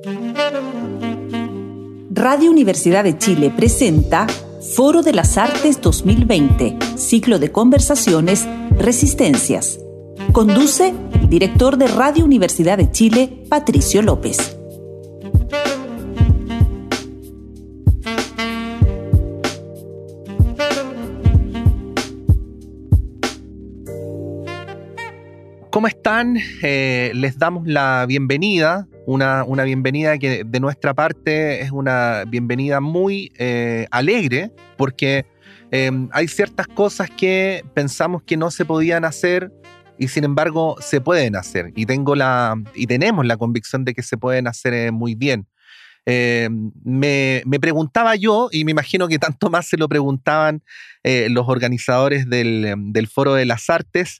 Radio Universidad de Chile presenta Foro de las Artes 2020, ciclo de conversaciones Resistencias. Conduce el director de Radio Universidad de Chile, Patricio López. ¿Cómo están? Les damos la bienvenida, una bienvenida que de nuestra parte es una bienvenida muy alegre, porque hay ciertas cosas que pensamos que no se podían hacer y sin embargo se pueden hacer, y tenemos la convicción de que se pueden hacer muy bien. Me preguntaba yo, y me imagino que tanto más se lo preguntaban los organizadores del Foro de las Artes,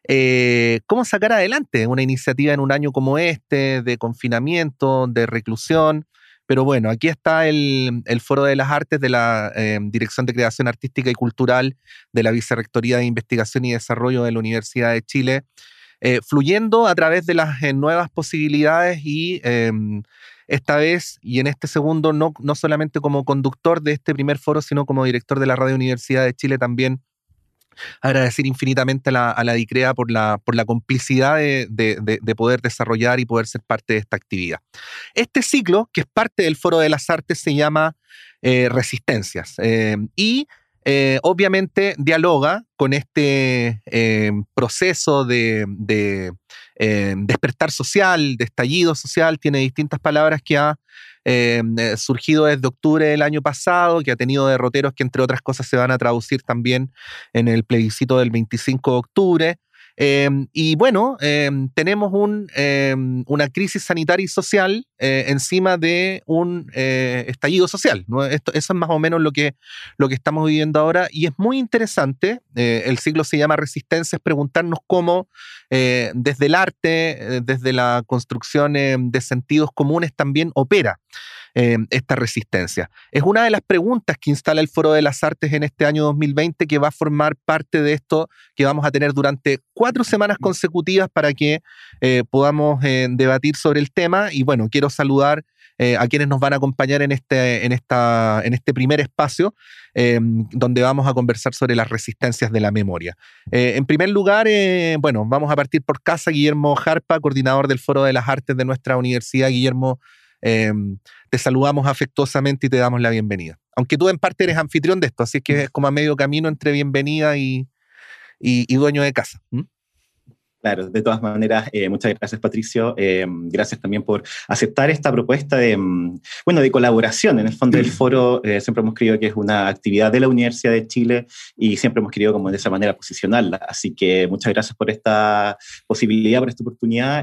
cómo sacar adelante una iniciativa en un año como este, de confinamiento, de reclusión. Pero bueno, aquí está el Foro de las Artes de la Dirección de Creación Artística y Cultural de la Vicerrectoría de Investigación y Desarrollo de la Universidad de Chile, fluyendo a través de las nuevas posibilidades y esta vez y en este segundo, no solamente como conductor de este primer foro, sino como director de la Radio Universidad de Chile también. Agradecer infinitamente a la DICREA por la complicidad de poder desarrollar y poder ser parte de esta actividad. Este ciclo, que es parte del Foro de las Artes, se llama Resistencias y obviamente dialoga con este proceso de despertar social, de estallido social. Tiene distintas palabras que ha surgido desde octubre del año pasado, que ha tenido derroteros que entre otras cosas se van a traducir también en el plebiscito del 25 de octubre. Y bueno, tenemos una crisis sanitaria y social encima de un estallido social, ¿no? Eso es más o menos lo que estamos viviendo ahora, y es muy interesante. El ciclo se llama Resistencias, preguntarnos cómo desde el arte, desde la construcción de sentidos comunes también opera esta resistencia. Es una de las preguntas que instala el Foro de las Artes en este año 2020, que va a formar parte de esto que vamos a tener durante 4 semanas consecutivas para que podamos debatir sobre el tema. Y bueno, quiero saludar a quienes nos van a acompañar en este primer espacio, donde vamos a conversar sobre las resistencias de la memoria. En primer lugar, bueno, vamos a partir por casa. Guillermo Jarpa, coordinador del Foro de las Artes de nuestra universidad. Guillermo, te saludamos afectuosamente y te damos la bienvenida. Aunque tú en parte eres anfitrión de esto, así que es como a medio camino entre bienvenida y dueño de casa. Claro, de todas maneras, muchas gracias, Patricio. Gracias también por aceptar esta propuesta de colaboración. En el fondo del foro siempre hemos creído que es una actividad de la Universidad de Chile y siempre hemos querido como de esa manera posicionarla. Así que muchas gracias por esta posibilidad, por esta oportunidad.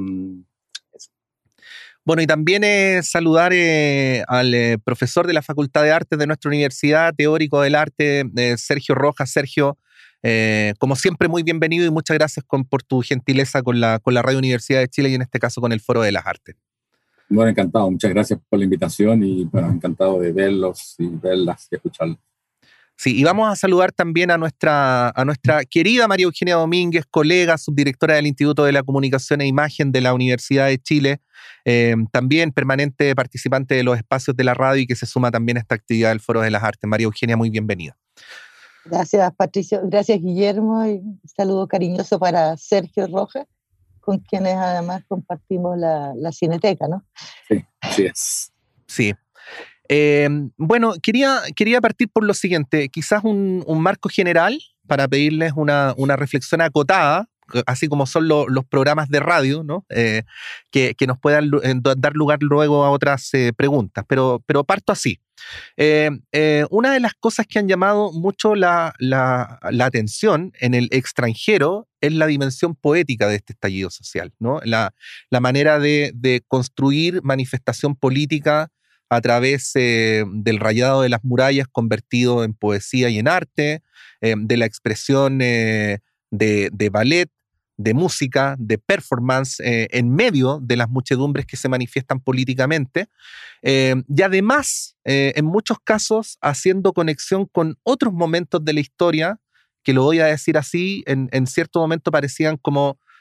Bueno, y también saludar al profesor de la Facultad de Artes de nuestra universidad, teórico del arte, Sergio Rojas. Sergio, como siempre, muy bienvenido y muchas gracias por tu gentileza con la Radio Universidad de Chile y en este caso con el Foro de las Artes. Bueno, encantado. Muchas gracias por la invitación y bueno, encantado de verlos y verlas y escucharlos. Sí, y vamos a saludar también a nuestra querida María Eugenia Domínguez, colega, subdirectora del Instituto de la Comunicación e Imagen de la Universidad de Chile, también permanente participante de los espacios de la radio y que se suma también a esta actividad del Foro de las Artes. María Eugenia, muy bienvenida. Gracias, Patricio. Gracias, Guillermo. Y un saludo cariñoso para Sergio Rojas, con quienes además compartimos la Cineteca, ¿no? Sí, así es. Sí. Bueno, quería partir por lo siguiente, quizás un marco general para pedirles una reflexión acotada, así como son los programas de radio, ¿no? Que nos puedan dar lugar luego a otras preguntas, pero parto así. Una de las cosas que han llamado mucho la atención en el extranjero es la dimensión poética de este estallido social, ¿no? La manera de construir manifestación política a través del rayado de las murallas convertido en poesía y en arte, de la expresión de ballet, de música, de performance en medio de las muchedumbres que se manifiestan políticamente, y además, en muchos casos, haciendo conexión con otros momentos de la historia, que lo voy a decir así, en cierto momento parecían como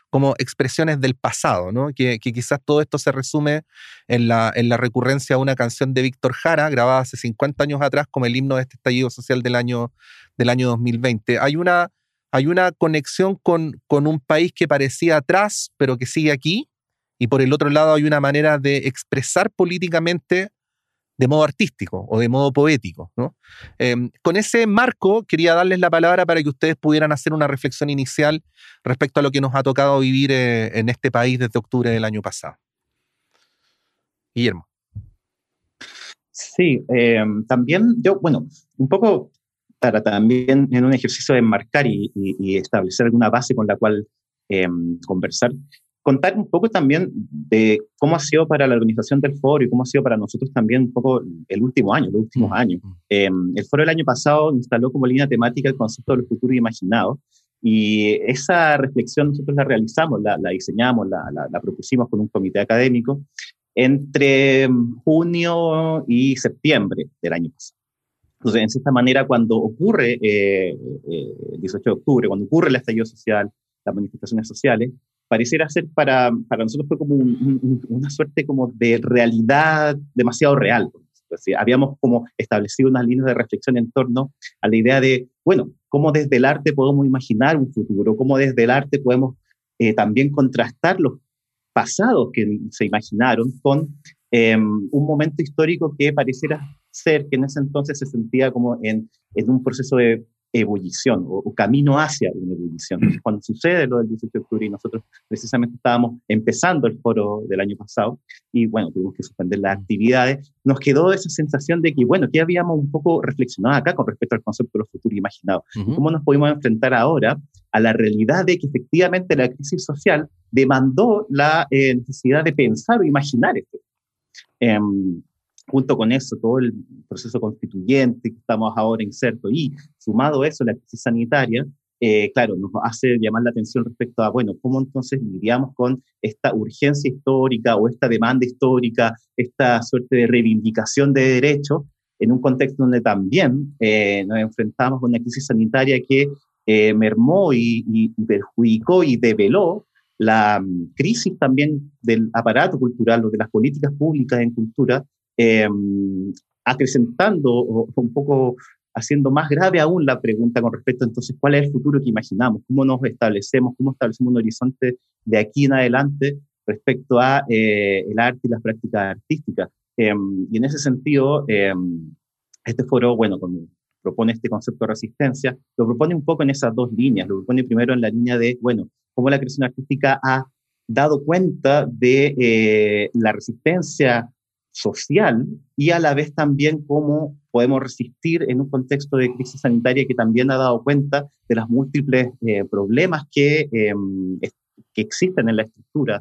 como expresiones del pasado, ¿no? Que quizás todo esto se resume en la recurrencia a una canción de Víctor Jara, grabada hace 50 años atrás, como el himno de este estallido social del año 2020. Hay una conexión con un país que parecía atrás, pero que sigue aquí, y por el otro lado hay una manera de expresar políticamente de modo artístico o de modo poético, ¿no? Con ese marco quería darles la palabra para que ustedes pudieran hacer una reflexión inicial respecto a lo que nos ha tocado vivir en este país desde octubre del año pasado. Guillermo. Sí, también yo, bueno, un poco para también en un ejercicio de enmarcar y establecer alguna base con la cual conversar, contar un poco también de cómo ha sido para la organización del foro y cómo ha sido para nosotros también un poco el último año, los últimos años. El foro del año pasado instaló como línea temática el concepto de los futuros imaginados, y esa reflexión nosotros la realizamos, la diseñamos, la propusimos con un comité académico entre junio y septiembre del año pasado. Entonces, en cierta manera, cuando ocurre el 18 de octubre, cuando ocurre el estallido social, las manifestaciones sociales, pareciera ser para nosotros fue como una suerte como de realidad demasiado real. Habíamos como establecido unas líneas de reflexión en torno a la idea de, bueno, cómo desde el arte podemos imaginar un futuro, cómo desde el arte podemos también contrastar los pasados que se imaginaron con un momento histórico que pareciera ser que en ese entonces se sentía como en un proceso de ebullición o camino hacia una ebullición. Entonces, cuando sucede lo del 18 de octubre y nosotros precisamente estábamos empezando el foro del año pasado y bueno, tuvimos que suspender las actividades, nos quedó esa sensación de que bueno, que habíamos un poco reflexionado acá con respecto al concepto de los futuros imaginados. Uh-huh. ¿Cómo nos podemos enfrentar ahora a la realidad de que efectivamente la crisis social demandó la necesidad de pensar o imaginar esto? Junto con eso, todo el proceso constituyente que estamos ahora insertos y sumado a eso, la crisis sanitaria, claro, nos hace llamar la atención respecto a, bueno, ¿cómo entonces lidiamos con esta urgencia histórica o esta demanda histórica, esta suerte de reivindicación de derechos en un contexto donde también nos enfrentamos con una crisis sanitaria que mermó y perjudicó y develó la crisis también del aparato cultural o de las políticas públicas en cultura, acrecentando o un poco haciendo más grave aún la pregunta con respecto a entonces cuál es el futuro que imaginamos, cómo nos establecemos, cómo establecemos un horizonte de aquí en adelante respecto a el arte y las prácticas artísticas. Y en ese sentido, este foro, bueno, cuando propone este concepto de resistencia, lo propone un poco en esas dos líneas. Lo propone primero en la línea de, bueno, cómo la creación artística ha dado cuenta de la resistencia social y a la vez también cómo podemos resistir en un contexto de crisis sanitaria que también ha dado cuenta de los múltiples problemas que existen en la estructura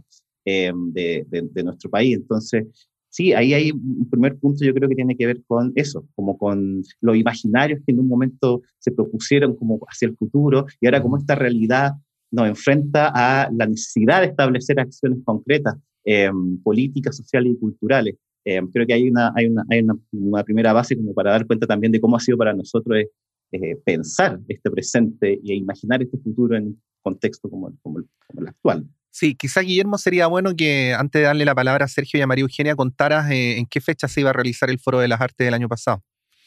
de nuestro país. Entonces, sí, ahí hay un primer punto yo creo que tiene que ver con eso, como con los imaginarios que en un momento se propusieron como hacia el futuro y ahora como esta realidad nos enfrenta a la necesidad de establecer acciones concretas, políticas, sociales y culturales. Creo que hay una primera base como para dar cuenta también de cómo ha sido para nosotros pensar este presente e imaginar este futuro en un contexto como el actual. Sí, quizá Guillermo sería bueno que antes de darle la palabra a Sergio y a María Eugenia contaras en qué fecha se iba a realizar el Foro de las Artes del año pasado.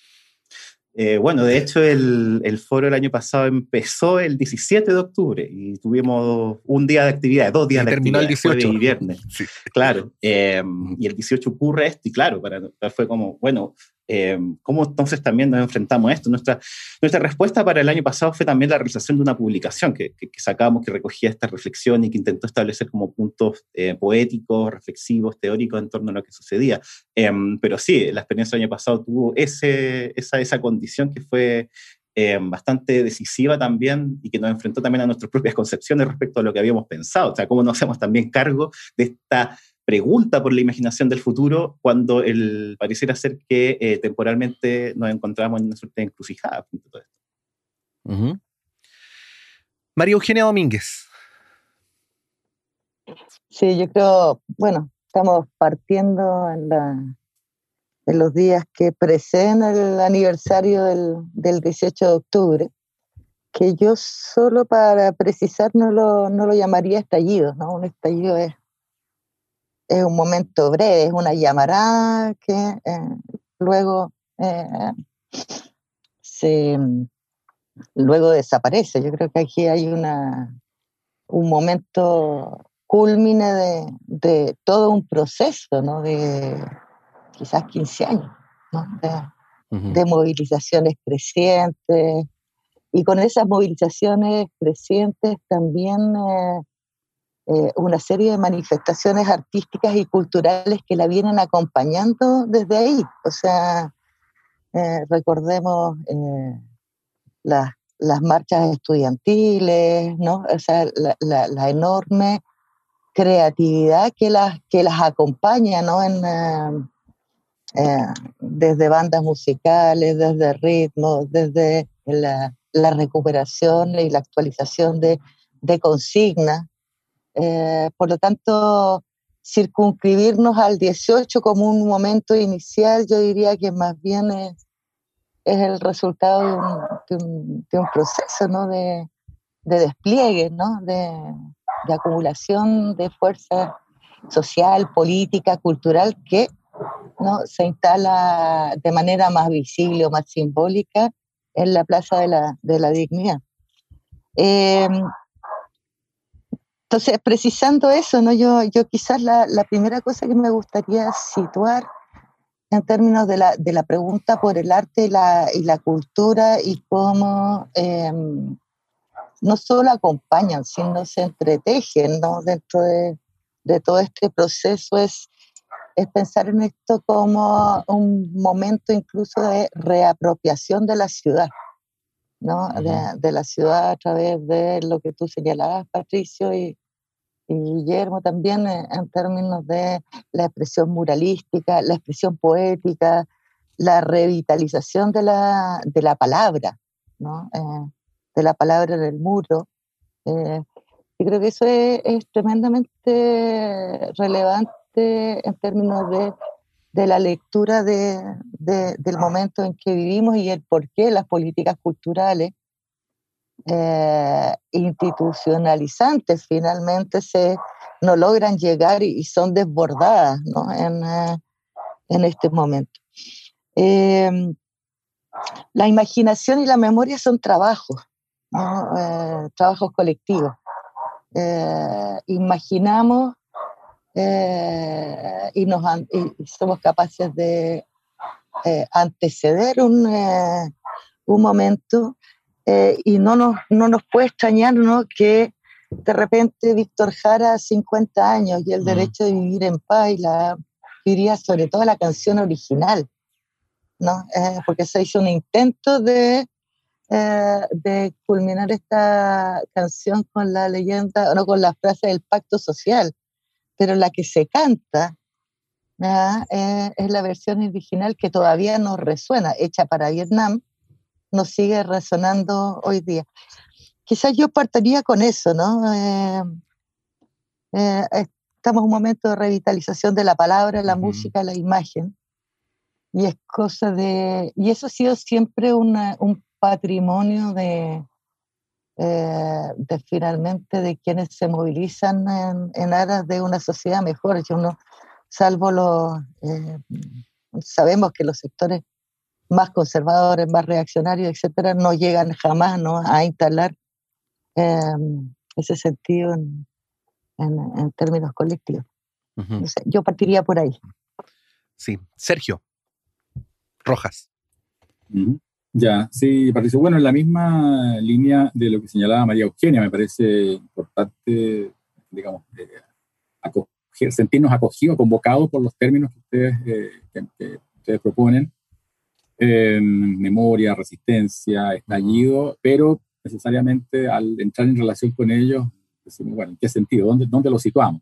Bueno, de hecho el foro del año pasado empezó el 17 de octubre y tuvimos un día de actividad, 2 días de actividad, el 18. Jueves y viernes. Sí. Claro, y el 18 ocurre esto y claro, fue como, bueno, ¿cómo entonces también nos enfrentamos a esto? Nuestra respuesta para el año pasado fue también la realización de una publicación que sacamos, que recogía esta reflexión y que intentó establecer como puntos poéticos, reflexivos, teóricos en torno a lo que sucedía. Pero sí, la experiencia del año pasado tuvo esa condición que fue bastante decisiva también y que nos enfrentó también a nuestras propias concepciones respecto a lo que habíamos pensado. O sea, cómo nos hacemos también cargo de esta pregunta por la imaginación del futuro cuando pareciera ser que temporalmente nos encontramos en una suerte de encrucijada. Uh-huh. María Eugenia Domínguez. Sí, yo creo, bueno, estamos partiendo en los días que preceden el aniversario del 18 de octubre que yo solo para precisar no lo llamaría estallido, ¿no? Un estallido es un momento breve, es una llamarada que luego, se, luego desaparece. Yo creo que aquí hay un momento cúlmine de todo un proceso, ¿no? De quizás 15 años, ¿no? De movilizaciones crecientes, y con esas movilizaciones crecientes también una serie de manifestaciones artísticas y culturales que la vienen acompañando desde ahí. O sea, recordemos las marchas estudiantiles, ¿no? O sea, la enorme creatividad que las acompaña, ¿no? Desde bandas musicales, desde ritmos, desde la recuperación y la actualización de consignas. Por lo tanto, circunscribirnos al 18 como un momento inicial, yo diría que más bien es el resultado de un proceso, ¿no? De despliegue, ¿no? De acumulación de fuerza social, política, cultural, que, ¿no? Se instala de manera más visible o más simbólica en la Plaza de la Dignidad. Entonces, precisando eso, ¿no? Yo quizás la primera cosa que me gustaría situar en términos de la pregunta por el arte y la cultura y cómo no solo acompañan, sino se entretejen, ¿no? Dentro de todo este proceso es pensar en esto como un momento incluso de reapropiación de la ciudad, ¿no? De la ciudad a través de lo que tú señalabas, Patricio, y Guillermo también, en términos de la expresión muralística, la expresión poética, la revitalización de la palabra, ¿no? De la palabra en el muro. Y creo que eso es tremendamente relevante en términos de la lectura del momento en que vivimos y el por qué las políticas culturales institucionalizantes finalmente no logran llegar y son desbordadas, ¿no? En este momento. La imaginación y la memoria son trabajos, ¿no? Trabajos colectivos. Imaginamos y somos capaces de anteceder un momento, y no nos puede extrañar, ¿no? Que de repente Víctor Jara, 50 años, y el derecho de vivir en paz, diría sobre todo la canción original, ¿no? Porque se hizo un intento de culminar esta canción con la leyenda, no, con la frase del pacto social, pero la que se canta es la versión original que todavía nos resuena, hecha para Vietnam, nos sigue resonando hoy día. Quizás yo partiría con eso, ¿no? Estamos en un momento de revitalización de la palabra, la música, la imagen, y es cosa y eso ha sido siempre un patrimonio de finalmente de quienes se movilizan en aras de una sociedad mejor. Salvo sabemos que los sectores más conservadores, más reaccionarios, etcétera, no llegan jamás, ¿no? A instalar ese sentido en términos colectivos. No sé, yo partiría por ahí. Sí. Sergio Rojas. Ya, sí, Patricio. Bueno, en la misma línea de lo que señalaba María Eugenia, me parece importante, digamos, sentirnos acogidos, convocados por los términos que ustedes proponen. Memoria, resistencia, estallido, pero necesariamente al entrar en relación con ellos, decimos, bueno, ¿en qué sentido? ¿Dónde lo situamos?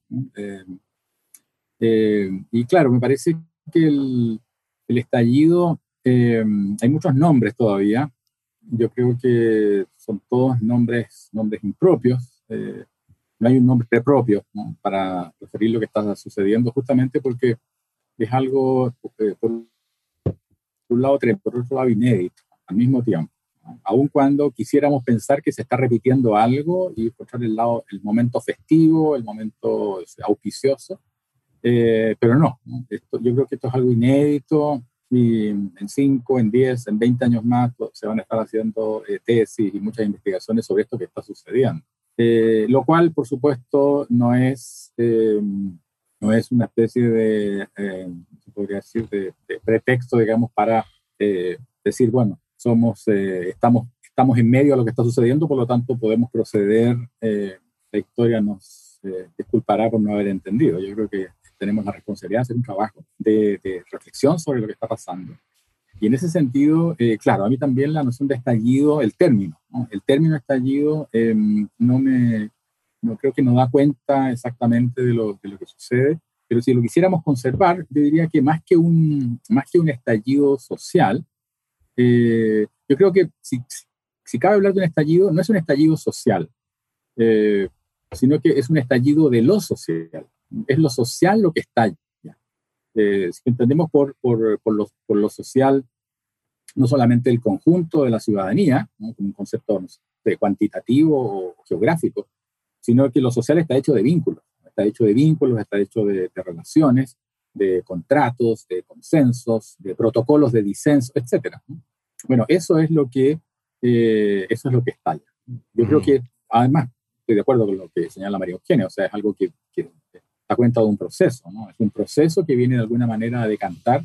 Y claro, me parece que el estallido, hay muchos nombres todavía. Yo creo que son todos nombres impropios. No hay un nombre propio, ¿no? Para referir lo que está sucediendo, justamente porque es algo, por un lado, por otro lado, inédito al mismo tiempo. ¿no? Aun cuando quisiéramos pensar que se está repitiendo algo y encontrar el momento festivo, el momento auspicioso, pero no, ¿no? Yo creo que esto es algo inédito y en 5, en 10, en 20 años más se van a estar haciendo tesis y muchas investigaciones sobre esto que está sucediendo. Lo cual, por supuesto, no es una especie de, se podría decir, de pretexto, digamos, para decir, bueno, estamos en medio de lo que está sucediendo, por lo tanto podemos proceder, la historia nos disculpará por no haber entendido. Yo creo que tenemos la responsabilidad de hacer un trabajo de reflexión sobre lo que está pasando. Y en ese sentido, claro, a mí también la noción de estallido, el término, ¿no? El término estallido no creo que nos da cuenta exactamente de lo que sucede, pero si lo quisiéramos conservar, yo diría que más que un estallido social, yo creo que si cabe hablar de un estallido, no es un estallido social, sino que es un estallido de lo social. Es lo social lo que estalla. Si entendemos por lo social no solamente el conjunto de la ciudadanía, ¿no? Como un concepto cuantitativo o geográfico, sino que lo social está hecho de vínculos, está hecho de relaciones, de contratos, de consensos, de protocolos de disenso, etc. Bueno, eso es lo que estalla. Yo creo que, además, estoy de acuerdo con lo que señala María Eugenia, o sea, es algo que da cuenta de un proceso, ¿no? Es un proceso que viene de alguna manera a decantar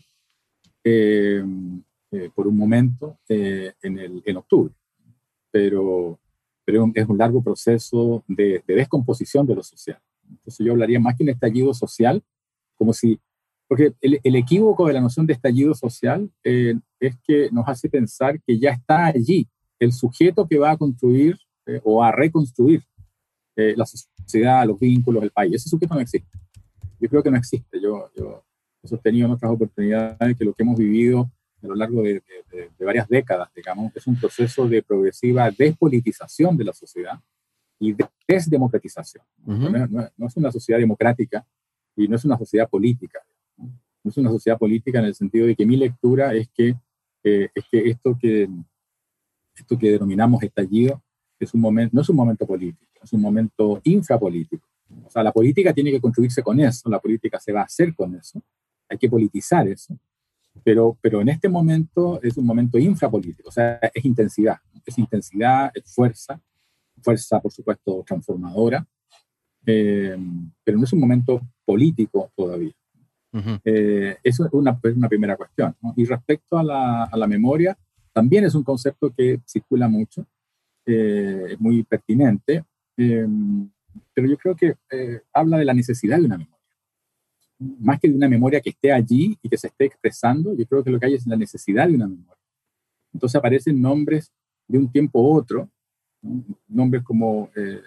por un momento en octubre, pero es un largo proceso de descomposición de lo social. Entonces yo hablaría más que un estallido social, porque el equívoco de la noción de estallido social es que nos hace pensar que ya está allí el sujeto que va a construir o a reconstruir la sociedad, los vínculos, el país. Ese sujeto no existe. Yo creo que no existe. Yo he sostenido en otras oportunidades que lo que hemos vivido a lo largo de varias décadas, digamos, es un proceso de progresiva despolitización de la sociedad y desdemocratización. No es una sociedad democrática y no es una sociedad política. No es una sociedad política en el sentido de que mi lectura es que esto que denominamos estallido no es un momento político, es un momento infrapolítico. O sea, la política tiene que construirse con eso, la política se va a hacer con eso, hay que politizar eso, pero en este momento es un momento infrapolítico, o sea, es intensidad, es fuerza, por supuesto transformadora, pero no es un momento político todavía. Eso es una primera cuestión, ¿no? Y respecto a la memoria, también es un concepto que circula mucho, es muy pertinente, pero yo creo que habla de la necesidad de una memoria. Más que de una memoria que esté allí y que se esté expresando, yo creo que lo que hay es la necesidad de una memoria. Entonces aparecen nombres de un tiempo u otro, ¿no? Nombres como,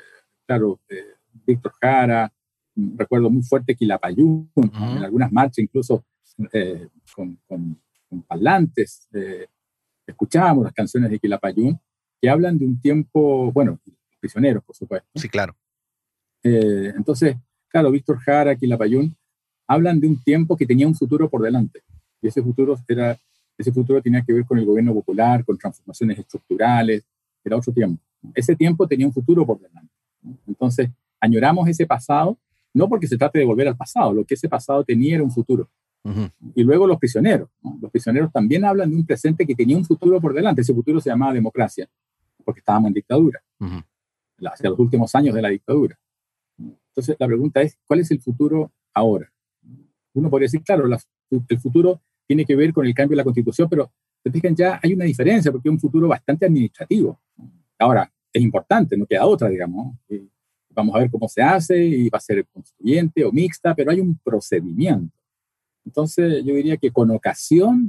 Víctor Jara, recuerdo muy fuerte Quilapayún, en algunas marchas incluso con parlantes, escuchábamos las canciones de Quilapayún, que hablan de un tiempo, bueno, prisioneros, por supuesto. Sí, claro. Entonces, claro, Víctor Jara, Quilapayún, hablan de un tiempo que tenía un futuro por delante. Y ese futuro tenía que ver con el gobierno popular, con transformaciones estructurales, era otro tiempo. Ese tiempo tenía un futuro por delante. Entonces, añoramos ese pasado, no porque se trate de volver al pasado, lo que ese pasado tenía era un futuro. Y luego los prisioneros, ¿no? Los prisioneros también hablan de un presente que tenía un futuro por delante. Ese futuro se llamaba democracia, porque estábamos en dictadura, hacia los últimos años de la dictadura. Entonces, la pregunta es, ¿cuál es el futuro ahora? Uno podría decir, claro, el futuro tiene que ver con el cambio de la Constitución, pero se fijan, ya hay una diferencia, porque es un futuro bastante administrativo. Ahora, es importante, no queda otra, digamos. Vamos a ver cómo se hace, y va a ser constituyente o mixta, pero hay un procedimiento. Entonces, yo diría que con ocasión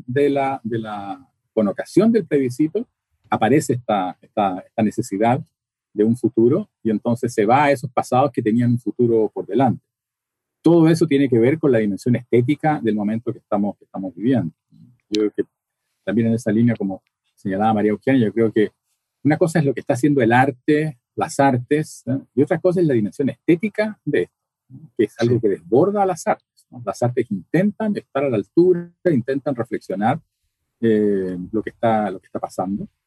con ocasión del plebiscito, aparece esta necesidad de un futuro, y entonces se va a esos pasados que tenían un futuro por delante. Todo eso tiene que ver con la dimensión estética del momento que estamos viviendo. Yo creo que también en esa línea, como señalaba María Eugenia, yo creo que una cosa es lo que está haciendo el arte, las artes, ¿no? Y otra cosa es la dimensión estética de esto, ¿no? Que es algo que desborda a las artes, ¿no? Las artes intentan estar a la altura, intentan reflexionar lo que está pasando,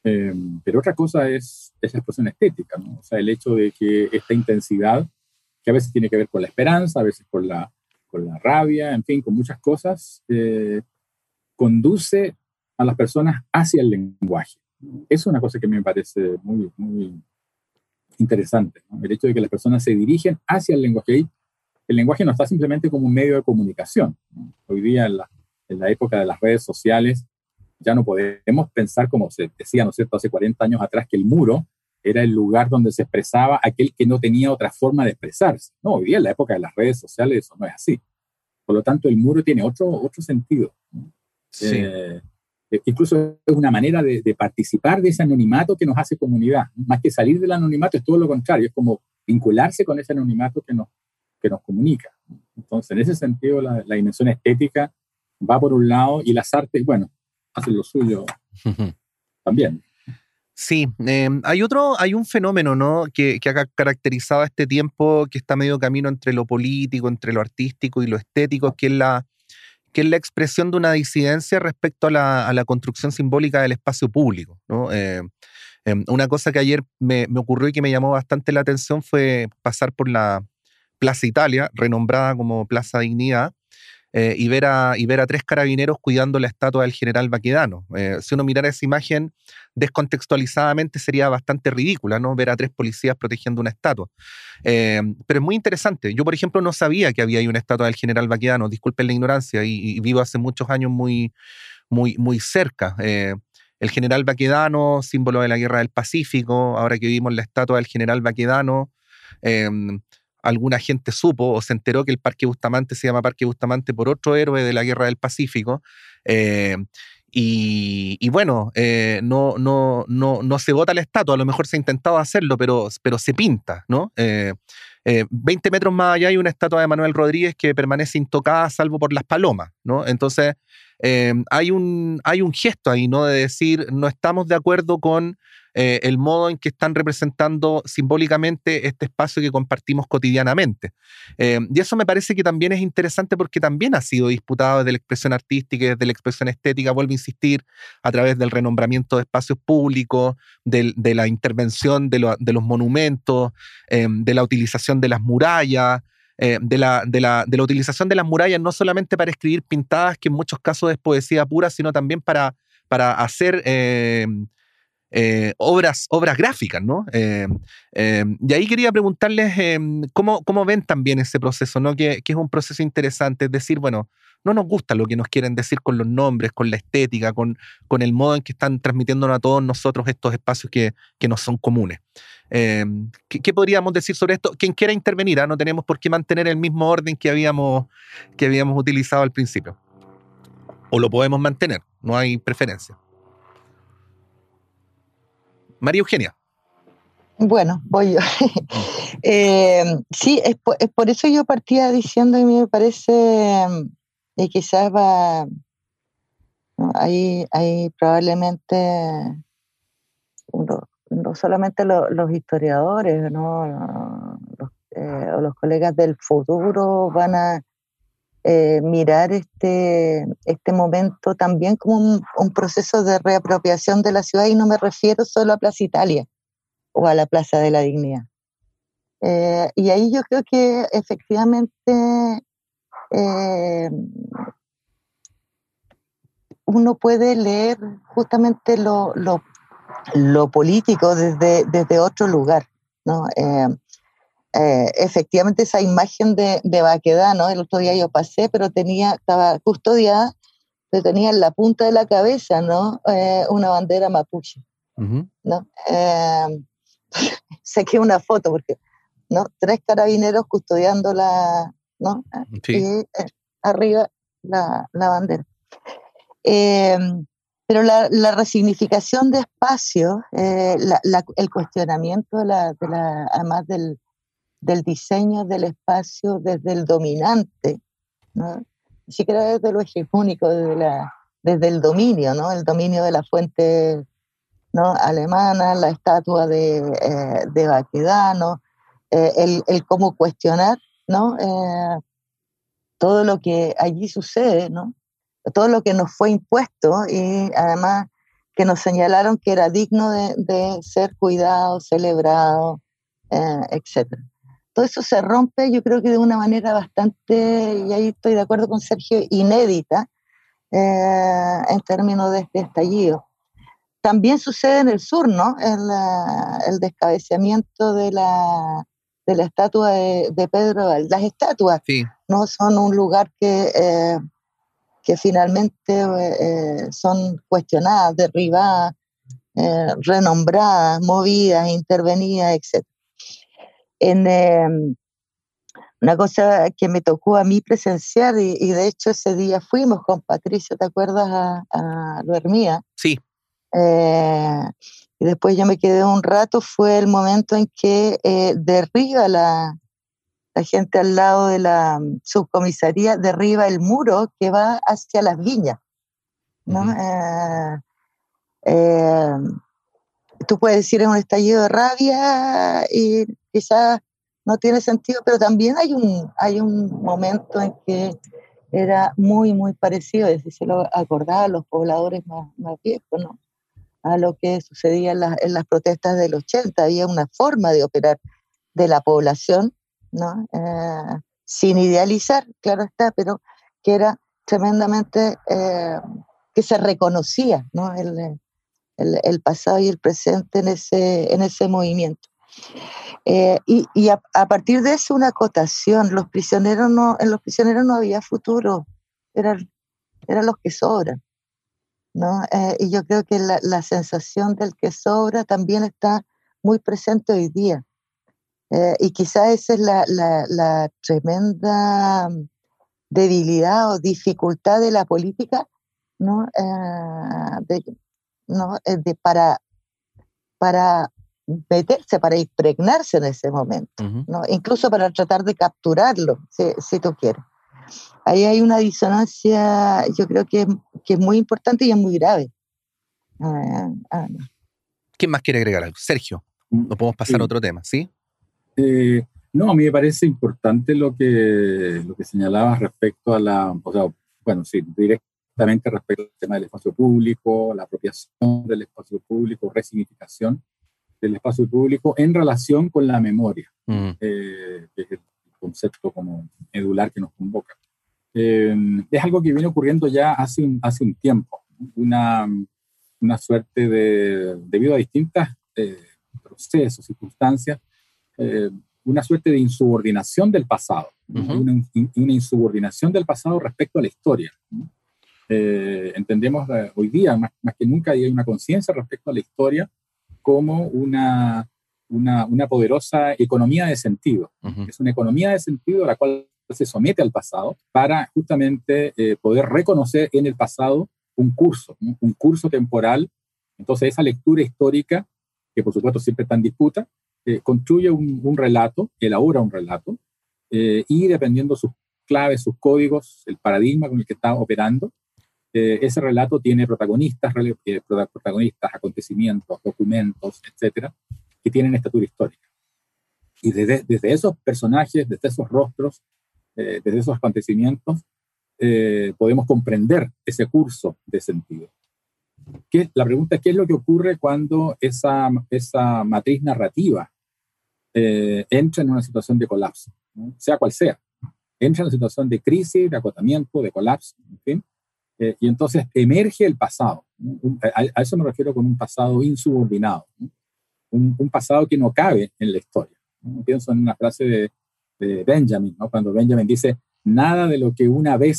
Pero otra cosa es esa expresión estética, ¿no? O sea, el hecho de que esta intensidad, que a veces tiene que ver con la esperanza, a veces con la rabia, en fin, con muchas cosas, conduce a las personas hacia el lenguaje. Es una cosa que me parece muy, muy interesante, ¿no? El hecho de que las personas se dirigen hacia el lenguaje. Y el lenguaje no está simplemente como un medio de comunicación, ¿no? Hoy día, en la época de las redes sociales, ya no podemos pensar, como se decía, ¿no es cierto?, hace 40 años atrás, que el muro era el lugar donde se expresaba aquel que no tenía otra forma de expresarse. No, hoy día, en la época de las redes sociales, eso no es así. Por lo tanto, el muro tiene otro sentido, ¿no? Sí. Incluso es una manera de participar de ese anonimato que nos hace comunidad. Más que salir del anonimato, es todo lo contrario, es como vincularse con ese anonimato que nos comunica. Entonces, en ese sentido, la dimensión estética va por un lado y las artes, bueno, hacen lo suyo también. Sí, hay un fenómeno, ¿no?, que ha caracterizado este tiempo, que está medio camino entre lo político, entre lo artístico y lo estético, que es la expresión de una disidencia respecto a la construcción simbólica del espacio público, ¿no? Una cosa que ayer me ocurrió y que me llamó bastante la atención fue pasar por la Plaza Italia, renombrada como Plaza Dignidad, y ver a 3 carabineros cuidando la estatua del general Baquedano. Si uno mirara esa imagen descontextualizadamente, sería bastante ridícula, ¿no?, ver a 3 policías protegiendo una estatua. Pero es muy interesante. Yo, por ejemplo, no sabía que había ahí una estatua del general Baquedano, disculpen la ignorancia, y vivo hace muchos años muy, muy, muy cerca. El general Baquedano, símbolo de la Guerra del Pacífico, ahora que vimos la estatua del general Baquedano, alguna gente supo o se enteró que el Parque Bustamante se llama Parque Bustamante por otro héroe de la Guerra del Pacífico. Y bueno, no se bota la estatua, a lo mejor se ha intentado hacerlo, pero se pinta, ¿no? 20 metros más allá hay una estatua de Manuel Rodríguez que permanece intocada salvo por las palomas, ¿no? Entonces, hay un gesto ahí, ¿no?, de decir, no estamos de acuerdo con el modo en que están representando simbólicamente este espacio que compartimos cotidianamente. Y eso me parece que también es interesante porque también ha sido disputado desde la expresión artística y desde la expresión estética, vuelvo a insistir, a través del renombramiento de espacios públicos, de la intervención de los monumentos, de la utilización de las murallas, de la utilización de las murallas no solamente para escribir pintadas, que en muchos casos es poesía pura, sino también para hacer obras gráficas, ¿no? Y ahí quería preguntarles cómo ven también ese proceso, ¿no? Que es un proceso interesante, es decir, bueno, no nos gusta lo que nos quieren decir con los nombres, con la estética, con el modo en que están transmitiéndonos a todos nosotros estos espacios que nos son comunes. ¿Qué podríamos decir sobre esto? Quien quiera intervenir, ¿eh? No tenemos por qué mantener el mismo orden que habíamos utilizado al principio. O lo podemos mantener, no hay preferencia. María Eugenia. Bueno, voy yo. Sí, es por eso yo partía diciendo, y a mí me parece, y quizás va, ¿no? Hay probablemente, no solamente los historiadores, ¿no?, o los colegas del futuro van a mirar este momento también como un proceso de reapropiación de la ciudad, y no me refiero solo a Plaza Italia o a la Plaza de la Dignidad. Y ahí yo creo que efectivamente uno puede leer justamente lo político desde otro lugar, ¿no? Efectivamente esa imagen de Baquedano, el otro día yo pasé, pero estaba custodiada, pero tenía en la punta de la cabeza, ¿no?, una bandera mapuche, ¿no? Saqué una foto porque, ¿no?, 3 carabineros custodiándola, ¿no? Sí. Y arriba la bandera. Pero la resignificación de espacio, el cuestionamiento además del diseño del espacio desde el dominante, ¿no?, ni siquiera desde lo hegemónico, desde el dominio, ¿no?, el dominio de la fuente, ¿no?, alemana, la estatua de Baquedano, el cómo cuestionar, ¿no?, todo lo que allí sucede, ¿no?, todo lo que nos fue impuesto, y además que nos señalaron que era digno de ser cuidado, celebrado, etc. Todo eso se rompe, yo creo que de una manera bastante, y ahí estoy de acuerdo con Sergio, inédita en términos de este estallido. También sucede en el sur, ¿no? El descabezamiento de la estatua de Pedro Valdés. Las estatuas Sí. no son un lugar que finalmente son cuestionadas, derribadas, renombradas, movidas, intervenidas, etc. Una cosa que me tocó a mí presenciar, y de hecho ese día fuimos con Patricio, ¿te acuerdas? A Lo Hermía. Sí. Y después yo me quedé un rato, fue el momento en que derriba la gente al lado de la subcomisaría, derriba el muro que va hacia las viñas, ¿no? Tú puedes decir es un estallido de rabia y quizás no tiene sentido, pero también hay un momento en que era muy, muy parecido, si se lo acordaba a los pobladores más viejos, ¿no? A lo que sucedía en las protestas del 80. Había una forma de operar de la población, ¿no? Sin idealizar, claro está, pero que era tremendamente, que se reconocía, ¿no? El pasado y el presente en ese movimiento. Y a partir de eso una acotación, en los prisioneros no había futuro, eran los que sobran, ¿no? Y yo creo que la sensación del que sobra también está muy presente hoy día. Y quizás esa es la tremenda debilidad o dificultad de la política, ¿no? Para meterse, para impregnarse en ese momento, ¿no? Incluso para tratar de capturarlo, si tú quieres. Ahí hay una disonancia, yo creo que es muy importante y es muy grave. ¿Quién más quiere agregar algo? Sergio, no podemos pasar a otro tema, ¿sí? No, a mí me parece importante lo que señalabas respecto a directamente respecto al tema del espacio público, la apropiación del espacio público, resignificación del espacio público en relación con la memoria, que es el concepto como medular que nos convoca. Es algo que viene ocurriendo ya hace un tiempo, una suerte debido a distintas procesos, circunstancias, una suerte de insubordinación del pasado, una insubordinación del pasado respecto a la historia. Entendemos hoy día, más que nunca, hay una conciencia respecto a la historia como una poderosa economía de sentido. Es una economía de sentido a la cual se somete al pasado para justamente poder reconocer en el pasado un curso temporal. Entonces esa lectura histórica, que por supuesto siempre está en disputa, construye un relato, elabora un relato, y dependiendo sus claves, sus códigos, el paradigma con el que está operando, ese relato tiene protagonistas, acontecimientos, documentos, etcétera, que tienen estatura histórica. Y desde esos personajes, desde esos rostros, desde esos acontecimientos, podemos comprender ese curso de sentido. La pregunta es: ¿qué es lo que ocurre cuando esa matriz narrativa entra en una situación de colapso, ¿no? Sea cual sea, entra en una situación de crisis, de acotamiento, de colapso, en fin, y entonces emerge el pasado, ¿no? A eso me refiero con un pasado insubordinado, ¿no? Un pasado que no cabe en la historia, ¿no? Pienso en una frase de Benjamin, ¿no? Cuando Benjamin dice: nada de lo que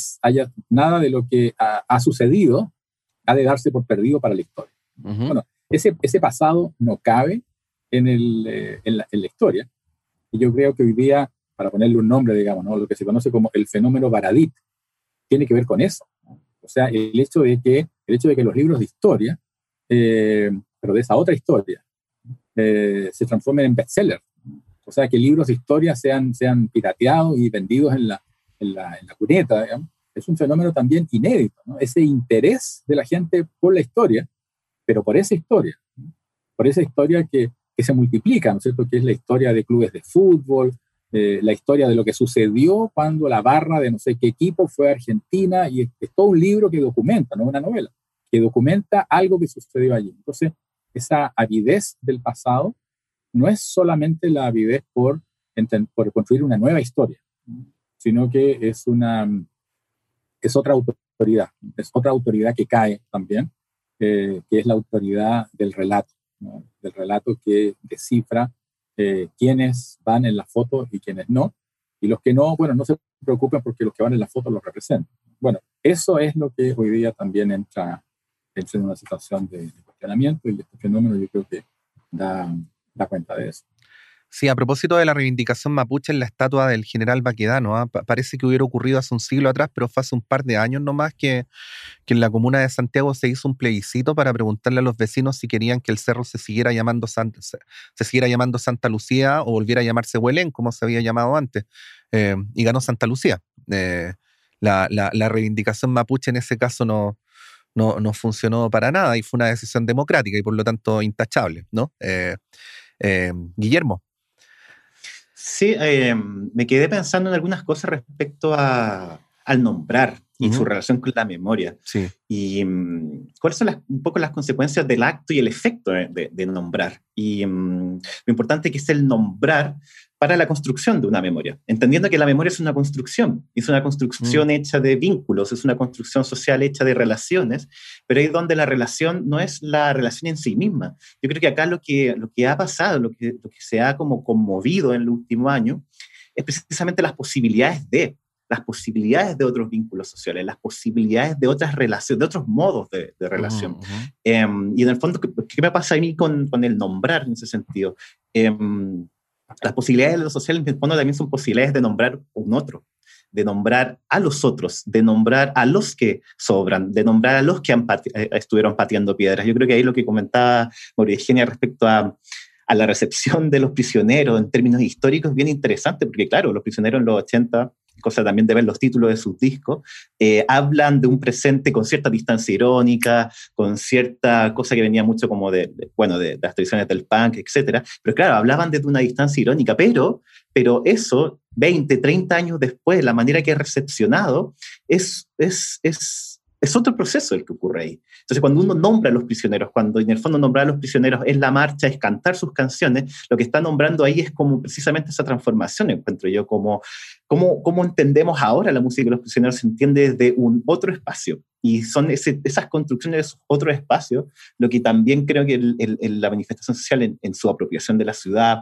ha sucedido ha de darse por perdido para la historia. Bueno, ese pasado no cabe en la historia, y yo creo que hoy día, para ponerle un nombre, digamos, ¿no? Lo que se conoce como el fenómeno Baradit tiene que ver con eso, ¿no? O sea, el hecho de que los libros de historia, pero de esa otra historia, se transformen en bestseller, o sea, que libros de historia sean pirateados y vendidos en la cuneta, digamos, es un fenómeno también inédito, ¿no? Ese interés de la gente por la historia, pero por esa historia que se multiplica, ¿no es cierto?, que es la historia de clubes de fútbol, la historia de lo que sucedió cuando la barra de no sé qué equipo fue a Argentina, y es todo un libro que documenta, no una novela. que documenta algo que sucedió allí. Entonces, esa avidez del pasado no es solamente la avidez por construir una nueva historia, sino que es otra autoridad que cae también, que es la autoridad del relato, ¿no? Del relato que descifra quiénes van en la foto y quiénes no, y los que no, bueno, no se preocupen porque los que van en la foto los representan. Bueno, eso es lo que hoy día también entra en una situación de cuestionamiento, y este fenómeno yo creo que da cuenta de eso. Sí, a propósito de la reivindicación mapuche en la estatua del general Baquedano, parece que hubiera ocurrido hace un siglo atrás, pero fue hace un par de años nomás que en la comuna de Santiago se hizo un plebiscito para preguntarle a los vecinos si querían que el cerro se siguiera llamando Santa Lucía o volviera a llamarse Huelén, como se había llamado antes, y ganó Santa Lucía. La reivindicación mapuche en ese caso no funcionó para nada y fue una decisión democrática y por lo tanto intachable, ¿no? Guillermo. Sí, me quedé pensando en algunas cosas respecto al nombrar y su relación con la memoria. Sí. Y cuáles son un poco las consecuencias del acto y el efecto de nombrar. Y lo importante que es el nombrar para la construcción de una memoria, entendiendo que la memoria es una construcción hecha de vínculos, es una construcción social hecha de relaciones, pero ahí donde la relación no es la relación en sí misma. Yo creo que acá lo que ha pasado, lo que se ha como conmovido en el último año, es precisamente las posibilidades de otros vínculos sociales, las posibilidades de otras relaciones, de otros modos de relación. Y en el fondo, ¿qué me pasa a mí con el nombrar en ese sentido? Las posibilidades de lo social, en el fondo, también son posibilidades de nombrar un otro, de nombrar a los otros, de nombrar a los que sobran, de nombrar a los que estuvieron pateando piedras. Yo creo que ahí lo que comentaba María Eugenia respecto a la recepción de los prisioneros en términos históricos es bien interesante, porque claro, los prisioneros en los 80, cosa también de ver los títulos de sus discos, hablan de un presente con cierta distancia irónica, con cierta cosa que venía mucho como de las tradiciones del punk, etc. Pero claro, hablaban desde una distancia irónica, pero eso, 20, 30 años después, la manera que es recepcionado es otro proceso el que ocurre ahí. Entonces, cuando uno nombra a los prisioneros, cuando en el fondo nombrar a los prisioneros es la marcha, es cantar sus canciones, lo que está nombrando ahí es como precisamente esa transformación, encuentro yo, como entendemos ahora la música de los prisioneros se entiende desde un otro espacio. Y son esas construcciones de esos otros espacios lo que también creo que la manifestación social en su apropiación de la ciudad,